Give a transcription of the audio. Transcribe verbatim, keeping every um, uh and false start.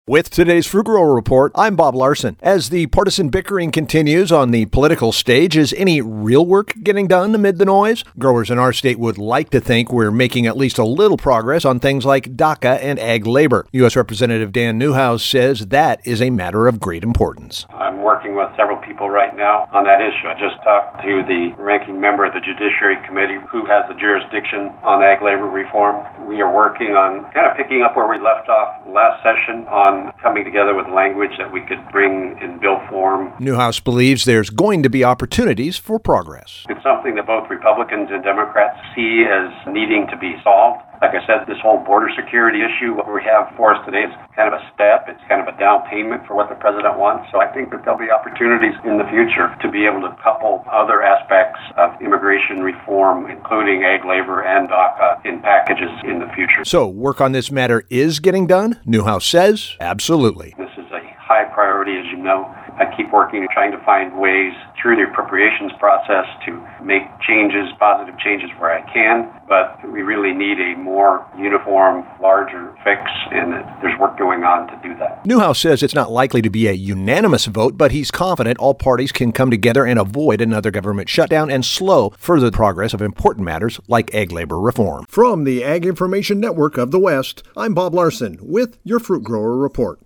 With today's Fruit Grower Report, I'm Bob Larson. As the partisan bickering continues on the political stage, is any real work getting done amid the noise? Growers in our state would like to think we're making at least a little progress on things like DACA and ag labor. U S Representative Dan Newhouse says that is a matter of great importance. I'm working with several people right now on that issue. I just talked to the ranking member of the Judiciary Committee who has the jurisdiction on ag labor reform. We are working on kind of picking up where we left off last session on coming together with language that we could bring in bill form. Newhouse believes there's going to be opportunities for progress. It's something that both Republicans and Democrats see as needing to be solved. Like I said, this whole border security issue, what we have for us today is kind of a step. It's kind of a down payment for what the president wants. So I think that there'll be opportunities in the future to be able to couple other aspects of immigration reform, including ag labor and DACA, in packages in the future. So work on this matter is getting done? Newhouse says absolutely. This is a high priority, as you know. I keep working and trying to find ways through the appropriations process to make changes, positive changes where I can, but we really need a more uniform, larger fix, and there's work going on to do that. Newhouse says it's not likely to be a unanimous vote, but he's confident all parties can come together and avoid another government shutdown and slow further progress of important matters like ag labor reform. From the Ag Information Network of the West, I'm Bob Larson with your Fruit Grower Report.